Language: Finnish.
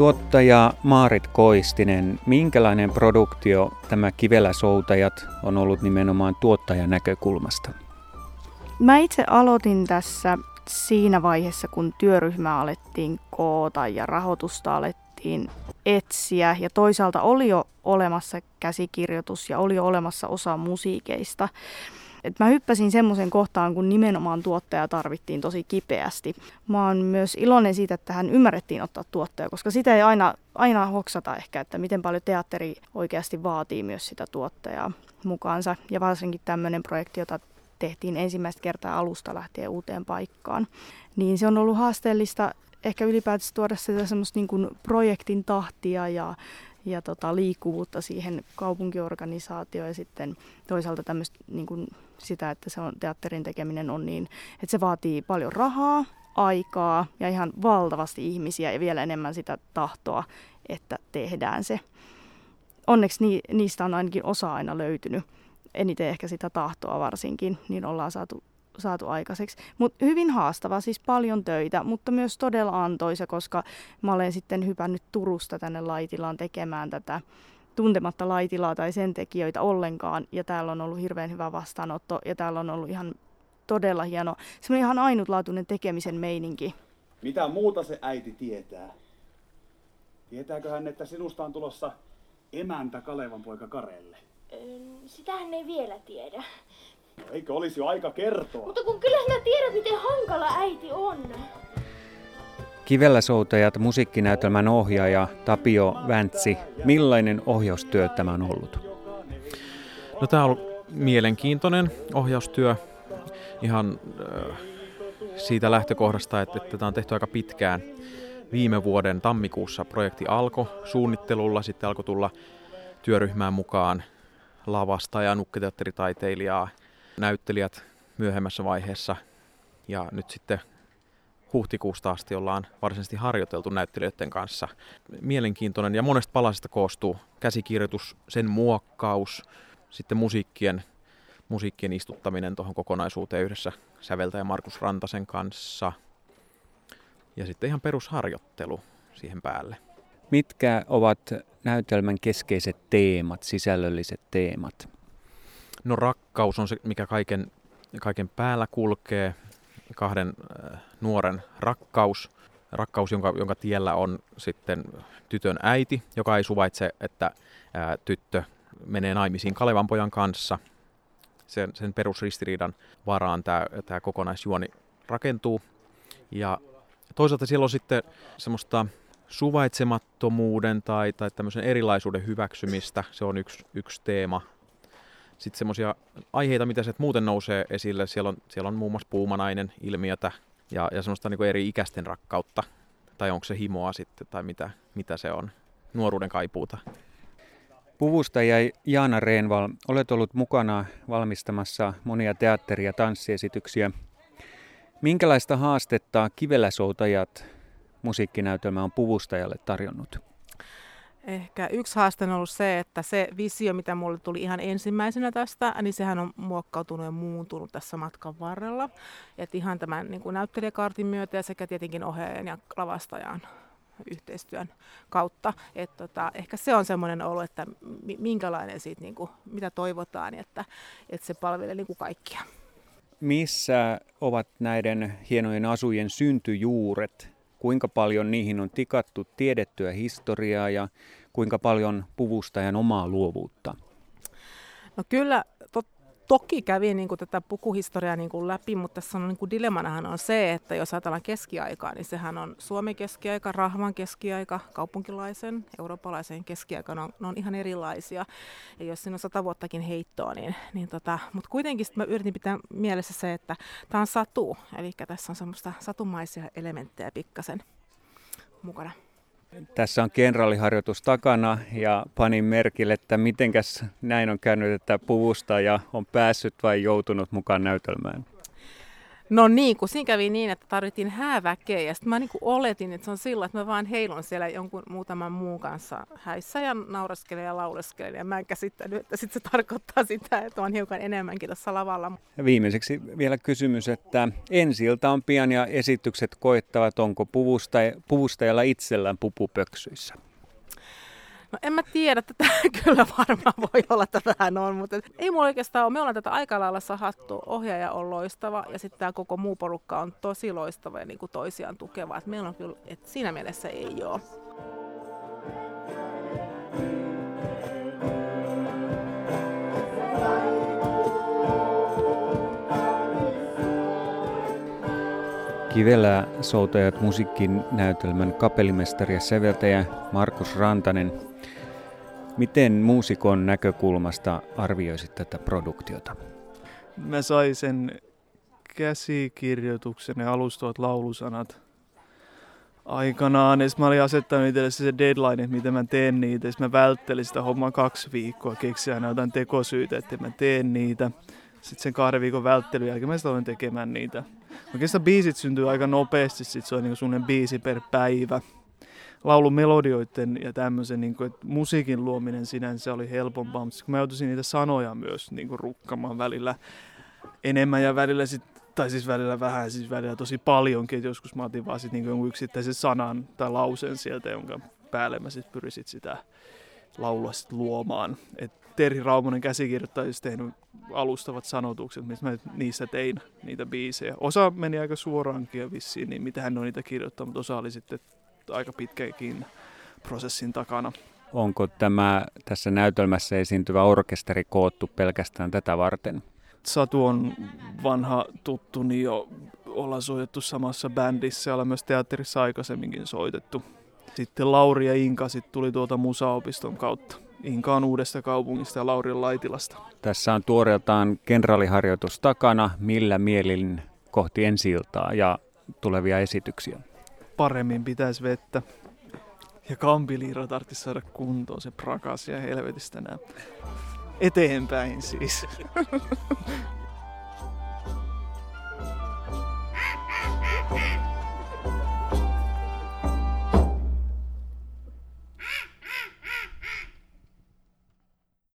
Tuottaja Maarit Koistinen, minkälainen produktio tämä Kivelä-soutajat on ollut nimenomaan tuottajan näkökulmasta? Mä itse aloitin tässä siinä vaiheessa, kun työryhmää alettiin koota ja rahoitusta alettiin etsiä. Ja toisaalta oli jo olemassa käsikirjoitus ja oli jo olemassa osa musiikeista. Et mä hyppäsin semmoisen kohtaan, kun nimenomaan tuottaja tarvittiin tosi kipeästi. Mä oon myös iloinen siitä, että hän ymmärrettiin ottaa tuottaja, koska sitä ei aina hoksata ehkä, että miten paljon teatteri oikeasti vaatii myös sitä tuottajaa mukaansa. Ja varsinkin tämmöinen projekti, jota tehtiin ensimmäistä kertaa alusta lähtien uuteen paikkaan. Niin se on ollut haasteellista ehkä ylipäätänsä tuoda sitä semmoista niin kuin projektin tahtia ja liikkuvuutta siihen kaupunkiorganisaatioon ja sitten toisaalta tämmöistä niin kuin sitä, että se on teatterin tekeminen on niin, että se vaatii paljon rahaa, aikaa ja ihan valtavasti ihmisiä ja vielä enemmän sitä tahtoa, että tehdään se. Onneksi niistä on ainakin osa aina löytynyt. Eniten ehkä sitä tahtoa varsinkin, niin ollaan saatu aikaiseksi. Mutta hyvin haastava, siis paljon töitä, mutta myös todella antoisa, koska mä olen sitten hypännyt Turusta tänne Laitilaan tekemään tätä tuntematta Laitilaa tai sen tekijöitä ollenkaan. Ja täällä on ollut hirveän hyvä vastaanotto ja täällä on ollut ihan todella hieno, semmoinen ihan ainutlaatuinen tekemisen meininki. Mitä muuta se äiti tietää? Tietääkö hän, että sinusta on tulossa emäntä Kalevan poika Karelle? Sitä hän ei vielä tiedä. No, eikö olisi jo aika kertoa? Mutta kun kyllä sinä tiedät, miten hankala äiti on. Kivelä-soutajat musiikkinäytelmän ohjaaja Tapio Väntsi. Millainen ohjaustyö tämä on ollut? No, tämä on ollut mielenkiintoinen ohjaustyö ihan siitä lähtökohdasta, että tämä on tehty aika pitkään. Viime vuoden tammikuussa projekti alkoi suunnittelulla, sitten alkoi tulla työryhmään mukaan lavasta- nukketeatteritaiteilijaa, näyttelijät myöhemmässä vaiheessa. Ja nyt sitten huhtikuusta asti ollaan varsinaisesti harjoiteltu näyttelijöiden kanssa. Mielenkiintoinen ja monesta palasesta koostuu käsikirjoitus, sen muokkaus, sitten musiikkien istuttaminen tuohon kokonaisuuteen yhdessä säveltäjä Markus Rantasen kanssa. Ja sitten ihan perusharjoittelu siihen päälle. Mitkä ovat näytelmän keskeiset teemat, sisällölliset teemat? No, rakkaus on se, mikä kaiken päällä kulkee. Kahden nuoren rakkaus. Rakkaus, jonka tiellä on sitten tytön äiti, joka ei suvaitse, että tyttö menee naimisiin Kalevanpojan kanssa. Sen perusristiriidan varaan tämä kokonaisjuoni rakentuu. Ja toisaalta siellä on sitten semmoista suvaitsemattomuuden tai tämmöisen erilaisuuden hyväksymistä. Se on yksi teema. Sitten semmoisia aiheita, mitä sieltä muuten nousee esille. Siellä on muun muassa puumanainen ilmiötä ja semmoista niin kuin eri ikäisten rakkautta. Tai onko se himoa sitten tai mitä se on. Nuoruuden kaipuuta. Puvustaja Jaana Reenval, olet ollut mukana valmistamassa monia teatteri- ja tanssiesityksiä. Minkälaista haastetta Kivelä-soutajat musiikkinäytelmä on puvustajalle tarjonnut? Ehkä yksi haaste on ollut se, että se visio, mitä mulle tuli ihan ensimmäisenä tästä, niin sehän on muokkautunut ja muuntunut tässä matkan varrella. Et ihan tämän niin kuin näyttelijäkaartin myötä ja sekä tietenkin ohjaajan ja lavastajan yhteistyön kautta. Ehkä se on semmoinen ollut, että minkälainen siitä, niin kuin, mitä toivotaan, että se palvelee niin kuin kaikkia. Missä ovat näiden hienojen asujen syntyjuuret? Kuinka paljon niihin on tikattu tiedettyä historiaa ja kuinka paljon puvustajan omaa luovuutta? No kyllä, toki kävi niin kuin tätä pukuhistoriaa niin kuin läpi, mutta tässä on, niin kuin dilemmanahan on se, että jos ajatellaan keskiaikaa, niin sehän on Suomen keskiaika, Rahvan keskiaika, kaupunkilaisen, eurooppalaisen keskiaika, ne on ihan erilaisia. Ja jos siinä on 100 vuottakin heittoa, mutta kuitenkin mä yritin pitää mielessä se, että tämä on satu, eli tässä on semmoista satumaisia elementtejä pikkasen mukana. Tässä on kenraaliharjoitus takana ja panin merkille, että mitenkäs näin on käynyt, että puvustaja on päässyt vai joutunut mukaan näytelmään? No niin, kun siinä kävi niin, että tarvittiin hääväkeä ja sitten mä niin kuin oletin, että se on sillä, että mä vaan heilun siellä jonkun muutaman muun kanssa häissä ja nauraskelen ja lauleskelen ja mä en käsittänyt, että sitten se tarkoittaa sitä, että on hiukan enemmänkin tässä lavalla. Ja viimeiseksi vielä kysymys, että ensi-ilta on pian ja esitykset koettavat, onko puvustajalla itsellään pupupöksyissä? No en mä tiedä, että tämä kyllä varmaan voi olla, että vähän on, mutta ei mulla oikeastaan ole. Me ollaan tätä aika lailla sahattu, ohjaaja on loistava ja sitten tämä koko muu porukka on tosi loistava ja niin kuin toisiaan tukeva. Et meillä on kyllä, että siinä mielessä ei ole. Kivelää soutajat musiikin näytelmän kapellimestari ja säveltäjä Markus Rantanen. Miten muusikon näkökulmasta arvioisit tätä produktiota? Mä sain sen käsikirjoituksen ja alustavat laulusanat aikanaan. Ja mä olin asettanut itselle se deadline, että miten mä teen niitä. Ja mä välttelin sitä hommaa 2 viikkoa. Keksin aina jotain tekosyytä, että mä teen niitä. Sitten sen 2 viikon välttelyn jälkeen mä aloin tekemään niitä. Oikeastaan biisit syntyy aika nopeasti. Sitten se on niin suunnilleen biisi per päivä. Laulun melodioiden ja tämmöisen, niin kuin, että musiikin luominen sinänsä oli helpompaa, mutta kun mä joutuisin niitä sanoja myös niin kuin rukkamaan välillä enemmän ja välillä tai siis välillä vähän, siis välillä tosi paljonkin, että joskus mä otin vaan sit niin kuin yksittäisen sanan tai lauseen sieltä, jonka päälle mä sitten pyrisin sitä laulua sit luomaan. Et Terhi Raumonen käsikirjoittaja olisi tehnyt alustavat sanotukset, missä mä niistä tein niitä biisejä. Osa meni aika suoraankin ja vissiin, niin mitä hän on niitä kirjoittanut, mutta osa oli sitten aika pitkäkin prosessin takana. Onko tämä tässä näytelmässä esiintyvä orkesteri koottu pelkästään tätä varten? Satu on vanha tuttu, niin jo ollaan soitettu samassa bändissä ja ollaan myös teatterissa aikaisemminkin soitettu. Sitten Lauri ja Inka tuli tuolta musaopiston kautta. Inka on Uudesta Kaupungista ja Lauri on Laitilasta. Tässä on tuoreeltaan kenraaliharjoitus takana. Millä mielin kohti ensi-iltaa ja tulevia esityksiä? Paremmin pitäisi vettä. Ja Kampiliira tarvitsisi saada kuntoon, se prakas ja helvetistä nää. Eteenpäin siis.